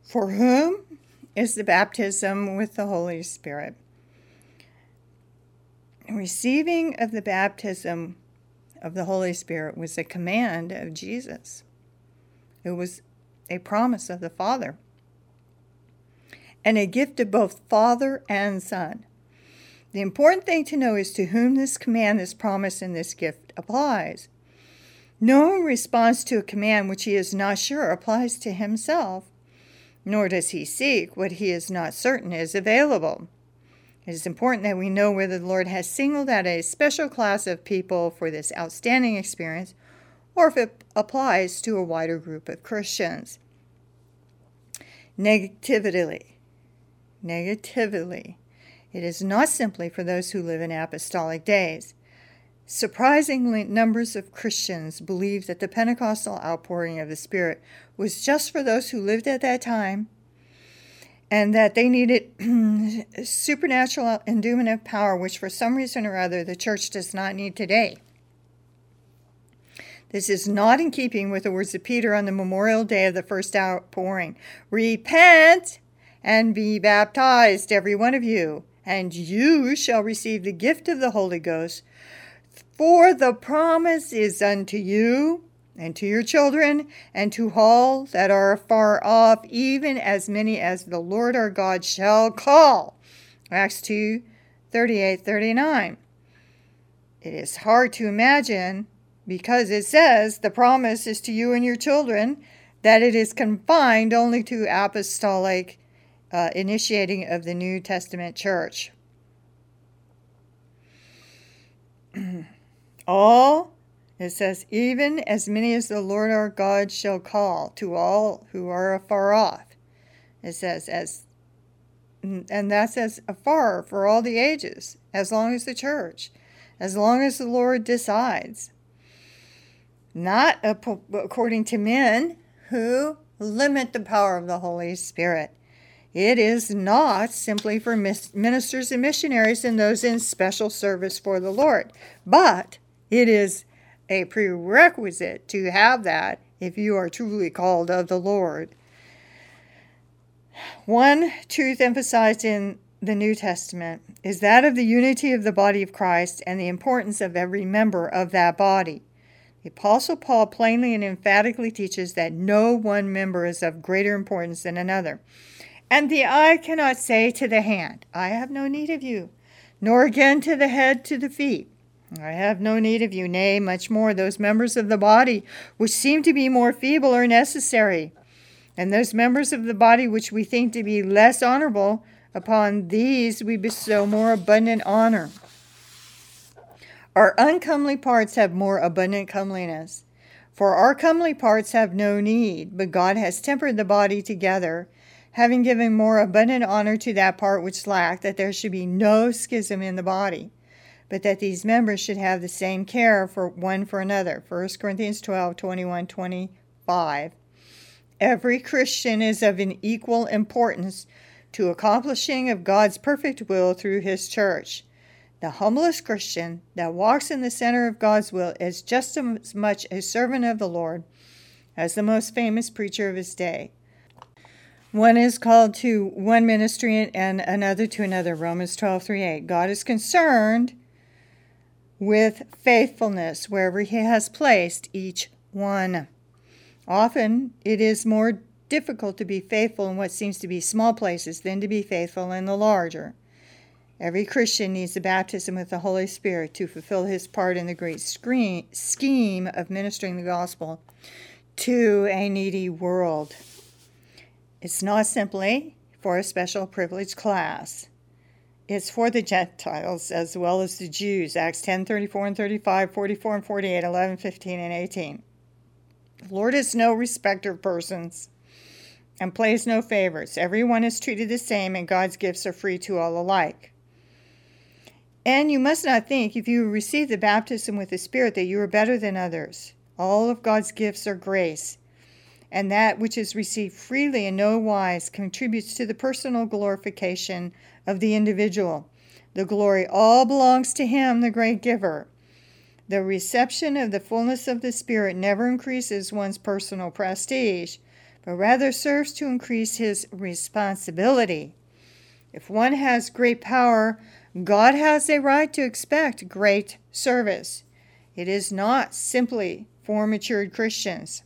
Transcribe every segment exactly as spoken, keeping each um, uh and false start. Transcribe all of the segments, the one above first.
For whom is the baptism with the Holy Spirit? Receiving of the baptism of the Holy Spirit was a command of Jesus. It was a promise of the Father, and a gift of both Father and Son. The important thing to know is to whom this command, this promise, and this gift applies. No one responds to a command which he is not sure applies to himself, nor does he seek what he is not certain is available. It is important that we know whether the Lord has singled out a special class of people for this outstanding experience, or if it applies to a wider group of Christians. Negatively. Negatively. It is not simply for those who live in apostolic days. Surprisingly, numbers of Christians believe that the Pentecostal outpouring of the Spirit was just for those who lived at that time, and that they needed supernatural endowment of power, which for some reason or other the church does not need today. This is not in keeping with the words of Peter on the memorial day of the first outpouring. Repent and be baptized, every one of you, and you shall receive the gift of the Holy Ghost. For the promise is unto you, and to your children, and to all that are afar off, even as many as the Lord our God shall call. Acts two, thirty-eight, thirty-nine. It is hard to imagine, because it says the promise is to you and your children, that it is confined only to apostolic uh, initiating of the New Testament church. All, it says, even as many as the Lord our God shall call, to all who are afar off. It says, as, and that's as afar for all the ages, as long as the church, as long as the Lord decides. Not according to men who limit the power of the Holy Spirit. It is not simply for ministers and missionaries and those in special service for the Lord, but it is a prerequisite to have that if you are truly called of the Lord. One truth emphasized in the New Testament is that of the unity of the body of Christ and the importance of every member of that body. The Apostle Paul plainly and emphatically teaches that no one member is of greater importance than another. And the eye cannot say to the hand, I have no need of you, nor again to the head to the feet, I have no need of you. Nay, much more, those members of the body which seem to be more feeble are necessary. And those members of the body which we think to be less honorable, upon these we bestow more abundant honor. Our uncomely parts have more abundant comeliness. For our comely parts have no need, but God has tempered the body together, having given more abundant honor to that part which lacked, that there should be no schism in the body, but that these members should have the same care for one for another. First Corinthians twelve, twenty-one, twenty-five. Every Christian is of an equal importance to accomplishing of God's perfect will through his church. The humblest Christian that walks in the center of God's will is just as much a servant of the Lord as the most famous preacher of his day. One is called to one ministry and another to another. Romans twelve, three, eight. God is concerned with faithfulness wherever he has placed each one. Often it is more difficult to be faithful in what seems to be small places than to be faithful in the larger. Every Christian needs the baptism with the Holy Spirit to fulfill his part in the great scheme of ministering the gospel to a needy world. It's not simply for a special privileged class. It's for the Gentiles as well as the Jews. Acts ten, thirty-four and thirty-five, forty-four and forty-eight, eleven, fifteen and eighteen. The Lord is no respecter of persons and plays no favorites. Everyone is treated the same, and God's gifts are free to all alike. And you must not think, if you receive the baptism with the Spirit, that you are better than others. All of God's gifts are grace, and that which is received freely in no wise contributes to the personal glorification of the individual. The glory all belongs to him, the great giver. The reception of the fullness of the Spirit never increases one's personal prestige, but rather serves to increase his responsibility. If one has great power, God has a right to expect great service. It is not simply for matured Christians.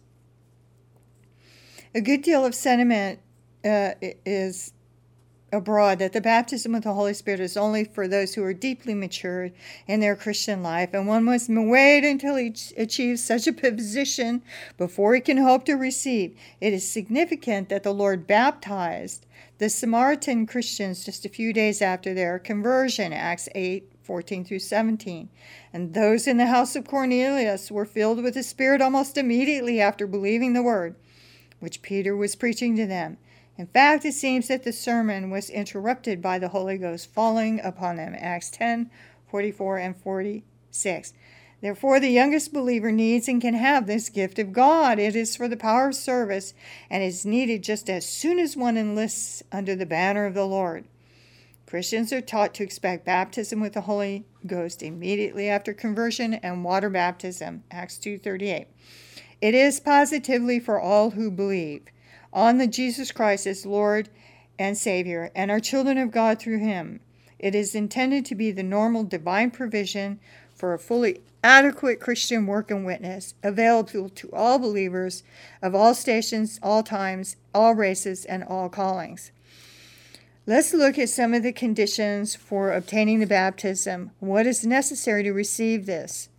A good deal of sentiment uh, is abroad that the baptism with the Holy Spirit is only for those who are deeply matured in their Christian life, and one must wait until he achieves such a position before he can hope to receive. It is significant that the Lord baptized the Samaritan Christians just a few days after their conversion, Acts eight, fourteen through seventeen. And those in the house of Cornelius were filled with the Spirit almost immediately after believing the word, which Peter was preaching to them. In fact, it seems that the sermon was interrupted by the Holy Ghost falling upon them, Acts ten, forty-four and forty-six. Therefore, the youngest believer needs and can have this gift of God. It is for the power of service and is needed just as soon as one enlists under the banner of the Lord. Christians are taught to expect baptism with the Holy Ghost immediately after conversion and water baptism, Acts two thirty-eight. It is positively for all who believe on the Jesus Christ as Lord and Savior and are children of God through him. It is intended to be the normal divine provision for a fully adequate Christian work and witness, available to all believers of all stations, all times, all races, and all callings. Let's look at some of the conditions for obtaining the baptism. What is necessary to receive this?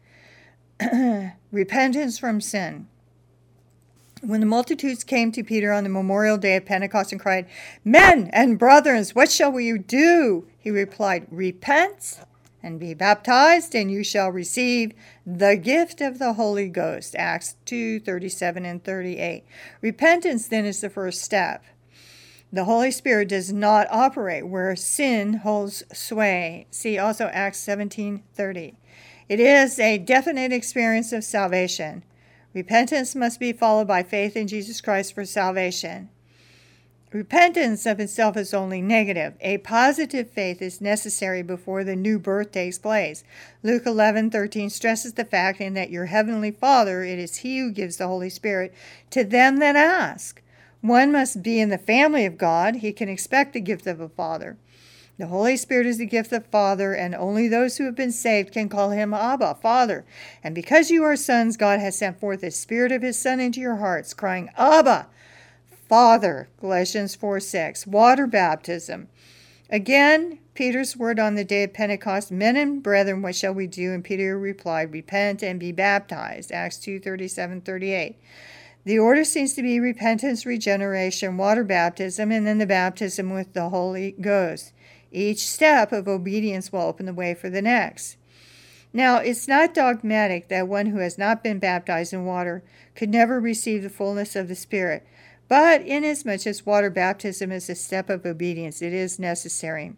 Repentance from sin. When the multitudes came to Peter on the memorial day of Pentecost and cried, "Men and brothers, what shall we do?" he replied, "Repent and be baptized, and you shall receive the gift of the Holy Ghost." Acts two, thirty-seven and thirty-eight. Repentance then is the first step. The Holy Spirit does not operate where sin holds sway. See also Acts seventeen thirty. It is a definite experience of salvation. Repentance must be followed by faith in Jesus Christ for salvation. Repentance of itself is only negative. A positive faith is necessary before the new birth takes place. Luke eleven thirteen stresses the fact in that your heavenly Father, it is he who gives the Holy Spirit to them that ask. One must be in the family of God. He can expect the gift of a Father. The Holy Spirit is the gift of the Father, and only those who have been saved can call him Abba, Father. And because you are sons, God has sent forth the Spirit of his Son into your hearts, crying, "Abba, Father." Galatians four six. Water baptism. Again, Peter's word on the day of Pentecost, "Men and brethren, what shall we do?" And Peter replied, "Repent and be baptized." Acts two thirty-seven thirty-eight. The order seems to be repentance, regeneration, water baptism, and then the baptism with the Holy Ghost. Each step of obedience will open the way for the next. Now, it's not dogmatic that one who has not been baptized in water could never receive the fullness of the Spirit, but inasmuch as water baptism is a step of obedience, it is necessary.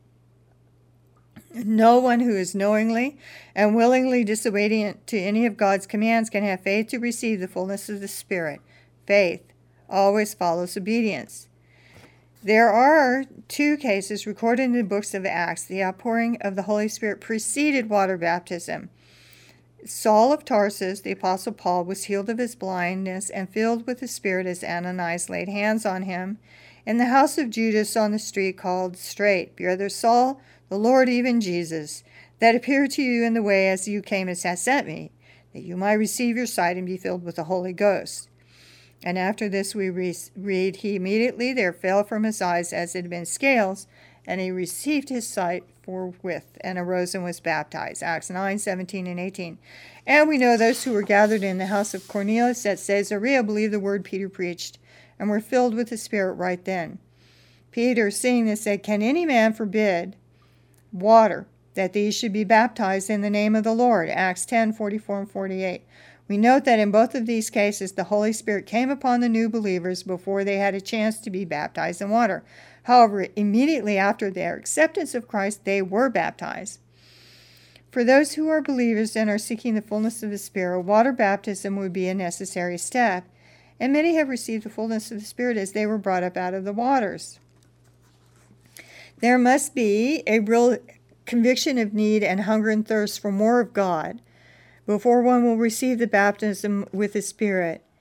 No one who is knowingly and willingly disobedient to any of God's commands can have faith to receive the fullness of the Spirit. Faith always follows obedience. There are two cases recorded in the books of Acts. The outpouring of the Holy Spirit preceded water baptism. Saul of Tarsus, the Apostle Paul, was healed of his blindness and filled with the Spirit as Ananias laid hands on him in the house of Judas on the street called Straight. Brother Saul, the Lord, even Jesus, that appeared to you in the way as you came and has sent me, that you might receive your sight and be filled with the Holy Ghost. And after this we re- read, he immediately there fell from his eyes as it had been scales, and he received his sight forthwith, and arose and was baptized. Acts nine, seventeen and eighteen. And we know those who were gathered in the house of Cornelius at Caesarea believed the word Peter preached, and were filled with the Spirit right then. Peter, seeing this, said, "Can any man forbid water, that these should be baptized in the name of the Lord?" Acts ten, forty-four and forty-eight. We note that in both of these cases, the Holy Spirit came upon the new believers before they had a chance to be baptized in water. However, immediately after their acceptance of Christ, they were baptized. For those who are believers and are seeking the fullness of the Spirit, water baptism would be a necessary step, and many have received the fullness of the Spirit as they were brought up out of the waters. There must be a real conviction of need and hunger and thirst for more of God before one will receive the baptism with the Spirit.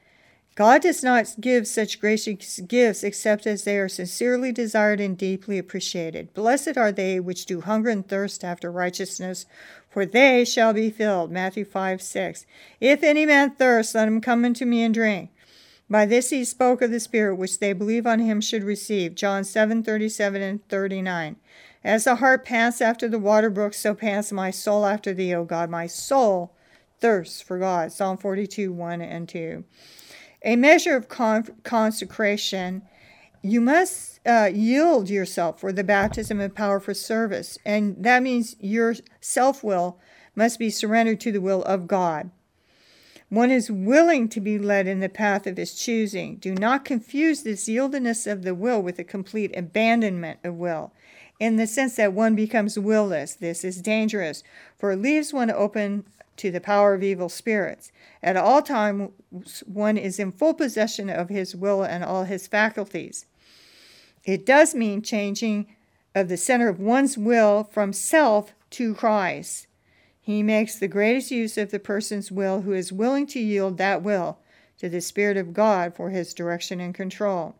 God does not give such gracious gifts except as they are sincerely desired and deeply appreciated. Blessed are they which do hunger and thirst after righteousness, for they shall be filled. Matthew five six. If any man thirst, let him come unto me and drink. By this he spoke of the Spirit which they believe on him should receive. John seven thirty-seven and thirty-nine. As the heart pants after the water brook, so pants my soul after thee, O God. My soul thirsts for God. Psalm forty-two, one and two. A measure of con- consecration, you must uh, yield yourself for the baptism of power for service. And that means your self-will must be surrendered to the will of God. One is willing to be led in the path of his choosing. Do not confuse this yieldedness of the will with a complete abandonment of will, in the sense that one becomes willless. This is dangerous, for it leaves one open to the power of evil spirits. At all times, one is in full possession of his will and all his faculties. It does mean changing of the center of one's will from self to Christ. He makes the greatest use of the person's will who is willing to yield that will to the Spirit of God for his direction and control.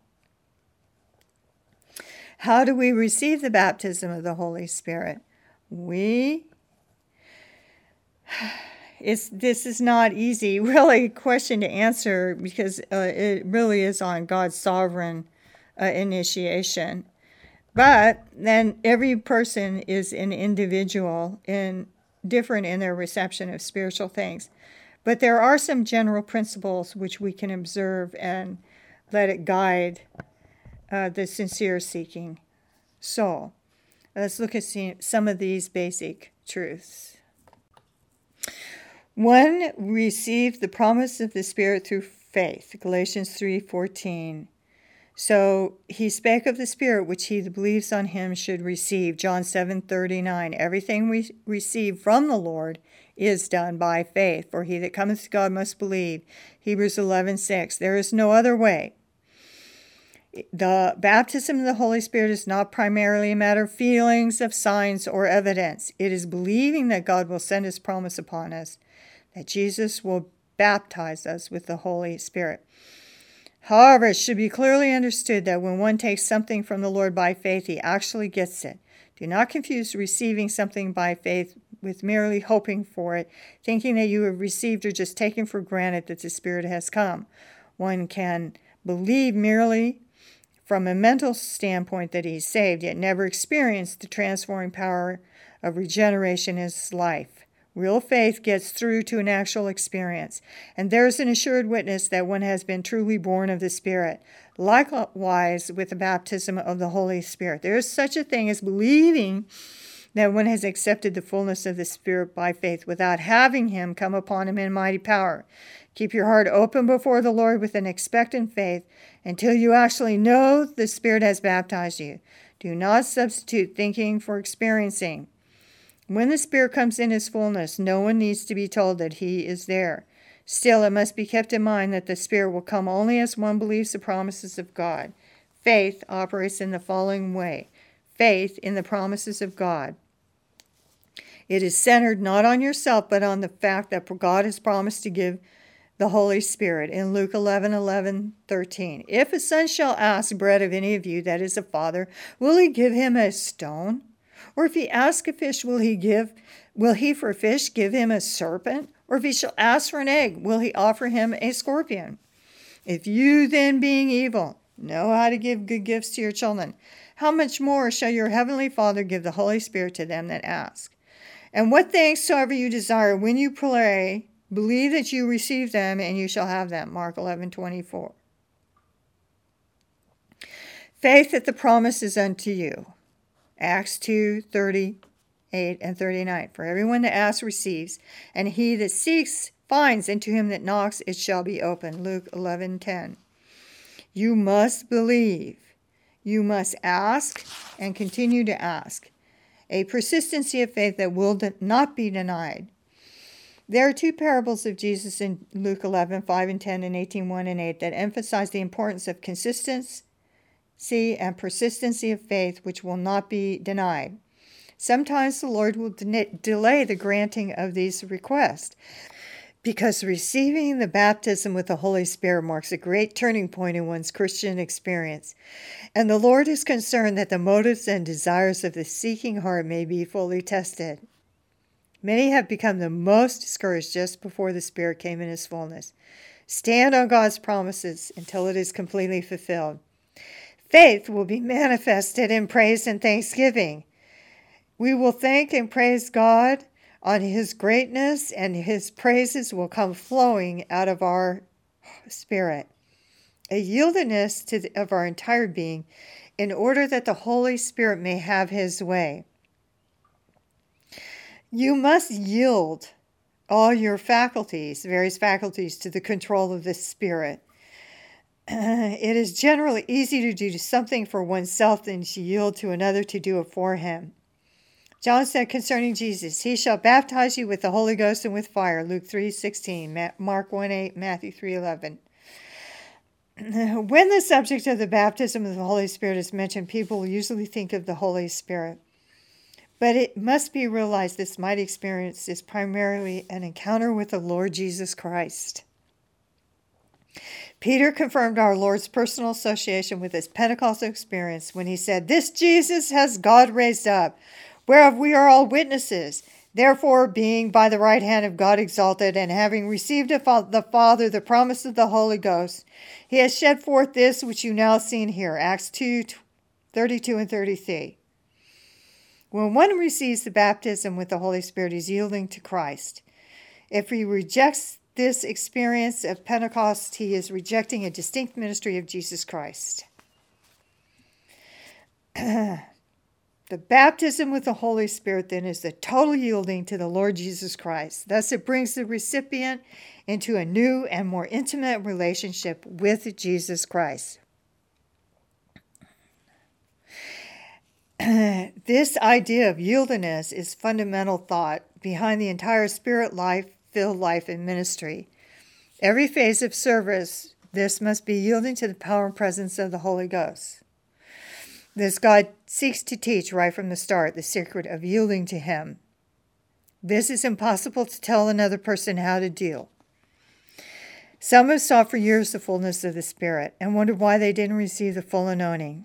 How do we receive the baptism of the Holy Spirit? We It's, this is not easy, really, question to answer, because uh, it really is on God's sovereign uh, initiation. But then every person is an individual and different in their reception of spiritual things. But there are some general principles which we can observe and let it guide uh, the sincere seeking soul. Let's look at some of these basic truths. One received the promise of the Spirit through faith, Galatians three fourteen. So he spake of the Spirit which he that believes on him should receive, John seven thirty-nine. Everything we receive from the Lord is done by faith, for he that cometh to God must believe, Hebrews eleven six. There is no other way. The baptism of the Holy Spirit is not primarily a matter of feelings, of signs, or evidence. It is believing that God will send his promise upon us, that Jesus will baptize us with the Holy Spirit. However, it should be clearly understood that when one takes something from the Lord by faith, he actually gets it. Do not confuse receiving something by faith with merely hoping for it, thinking that you have received or just taken for granted that the Spirit has come. One can believe merely from a mental standpoint that he's saved, yet never experience the transforming power of regeneration in his life. Real faith gets through to an actual experience, and there's an assured witness that one has been truly born of the Spirit. Likewise, with the baptism of the Holy Spirit, there is such a thing as believing that one has accepted the fullness of the Spirit by faith without having him come upon him in mighty power. Keep your heart open before the Lord with an expectant faith until you actually know the Spirit has baptized you. Do not substitute thinking for experiencing. When the Spirit comes in his fullness, no one needs to be told that he is there. Still, it must be kept in mind that the Spirit will come only as one believes the promises of God. Faith operates in the following way. Faith in the promises of God. It is centered not on yourself, but on the fact that God has promised to give the Holy Spirit in Luke eleven eleven thirteen. If a son shall ask bread of any of you that is a father, will he give him a stone? Or if he ask a fish, will he give, will he for a fish give him a serpent? Or if he shall ask for an egg, will he offer him a scorpion? If you then, being evil, know how to give good gifts to your children, how much more shall your heavenly Father give the Holy Spirit to them that ask? And what things soever you desire, when you pray, believe that you receive them, and you shall have them. Mark eleven twenty-four. Faith that the promise is unto you. Acts two thirty-eight and thirty-nine. For everyone that asks receives, and he that seeks finds, and to him that knocks it shall be opened. Luke eleven ten. You must believe. You must ask and continue to ask. A persistency of faith that will not be denied. There are two parables of Jesus in Luke eleven five and ten and eighteen one and eight that emphasize the importance of consistency and persistency of faith, which will not be denied. Sometimes the Lord will de- delay the granting of these requests because receiving the baptism with the Holy Spirit marks a great turning point in one's Christian experience, and the Lord is concerned that the motives and desires of the seeking heart may be fully tested. Many have become the most discouraged just before the Spirit came in His fullness. Stand on God's promises until it is completely fulfilled. Faith will be manifested in praise and thanksgiving. We will thank and praise God on His greatness, and His praises will come flowing out of our spirit. A yieldedness to the, of our entire being in order that the Holy Spirit may have His way. You must yield all your faculties, various faculties, to the control of the Spirit. It is generally easier to do something for oneself than to yield to another to do it for him. John said concerning Jesus, He shall baptize you with the Holy Ghost and with fire, Luke three sixteen, Mark one eight, Matthew three eleven. When the subject of the baptism of the Holy Spirit is mentioned, people usually think of the Holy Spirit. But it must be realized this mighty experience is primarily an encounter with the Lord Jesus Christ. Peter confirmed our Lord's personal association with His Pentecostal experience when he said, This Jesus has God raised up, whereof we are all witnesses. Therefore, being by the right hand of God exalted, and having received of the Father the promise of the Holy Ghost, He has shed forth this which you now see and hear. Acts two, thirty-two and thirty-three. When one receives the baptism with the Holy Spirit, he's yielding to Christ. If he rejects this experience of Pentecost, he is rejecting a distinct ministry of Jesus Christ. The baptism with the Holy Spirit, then, is the total yielding to the Lord Jesus Christ. Thus, it brings the recipient into a new and more intimate relationship with Jesus Christ. This idea of yieldedness is fundamental thought behind the entire spirit life, filled life, and ministry. Every phase of service, this must be yielding to the power and presence of the Holy Ghost. This God seeks to teach right from the start the secret of yielding to Him. This is impossible to tell another person how to deal. Some have sought for years the fullness of the Spirit and wondered why they didn't receive the full anointing.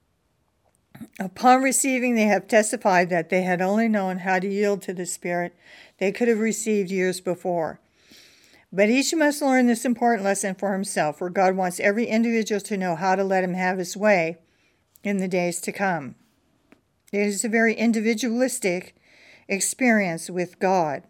Upon receiving, they have testified that they had only known how to yield to the Spirit they could have received years before. But each must learn this important lesson for himself, for God wants every individual to know how to let Him have His way in the days to come. It is a very individualistic experience with God.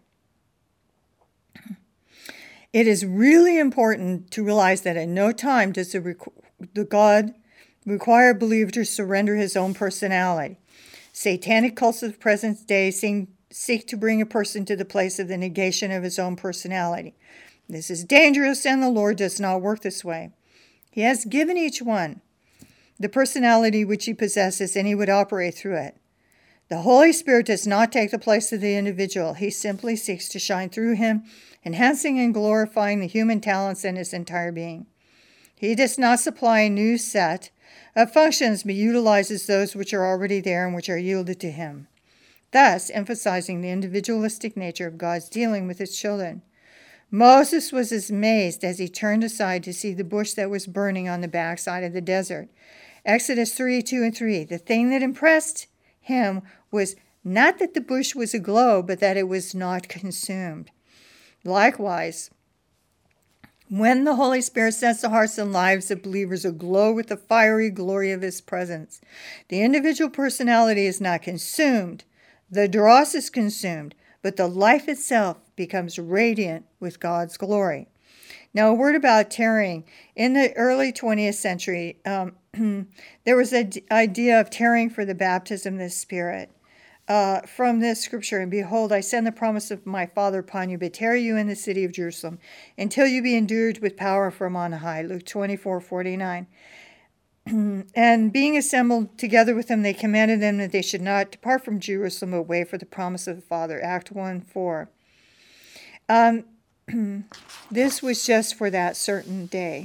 It is really important to realize that at no time does the, the God require a believer to surrender his own personality. Satanic cults of the present day seem, seek to bring a person to the place of the negation of his own personality. This is dangerous, and the Lord does not work this way. He has given each one the personality which he possesses, and He would operate through it. The Holy Spirit does not take the place of the individual. He simply seeks to shine through him, enhancing and glorifying the human talents in his entire being. He does not supply a new set of functions, but utilizes those which are already there and which are yielded to Him, thus emphasizing the individualistic nature of God's dealing with His children. Moses was amazed as he turned aside to see the bush that was burning on the backside of the desert. Exodus three, two and three. The thing that impressed him was not that the bush was aglow, but that it was not consumed. Likewise, when the Holy Spirit sets the hearts and lives of believers aglow with the fiery glory of His presence, the individual personality is not consumed. The dross is consumed, but the life itself becomes radiant with God's glory. Now, a word about tarrying. In the early twentieth century, um, there was an idea of tarrying for the baptism of the Spirit. Uh, from this scripture, and behold, I send the promise of my Father upon you, but tarry you in the city of Jerusalem, until you be endued with power from on high. Luke twenty-four forty-nine. And being assembled together with them, they commanded them that they should not depart from Jerusalem, but wait for the promise of the Father. Act one four. Um, this was just for that certain day.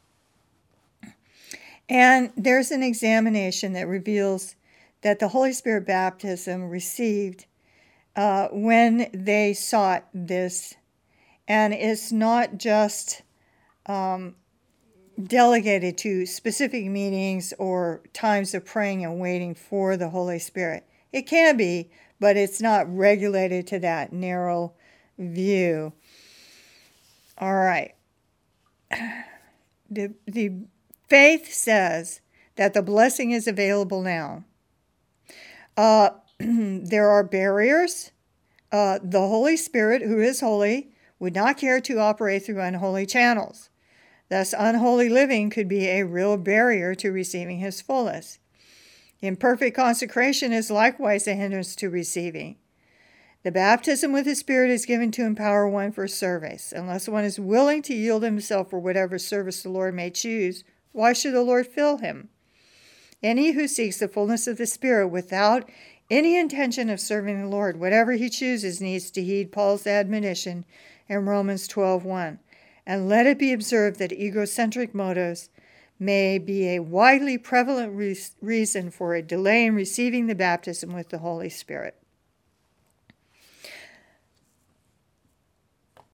And there's an examination that reveals that the Holy Spirit baptism received uh, when they sought this And it's not just um, delegated to specific meetings or times of praying and waiting for the Holy Spirit. It can be, but it's not regulated to that narrow view. All right. The, the faith says that the blessing is available now. Uh, there are barriers. Uh, the Holy Spirit, who is holy, would not care to operate through unholy channels. Thus, unholy living could be a real barrier to receiving his fullness. Imperfect consecration is likewise a hindrance to receiving. The baptism with the Spirit is given to empower one for service. Unless one is willing to yield himself for whatever service the Lord may choose, why should the Lord fill him? Any who seeks the fullness of the Spirit without any intention of serving the Lord, whatever he chooses, needs to heed Paul's admonition in Romans twelve one. And let it be observed that egocentric motives may be a widely prevalent re- reason for a delay in receiving the baptism with the Holy Spirit.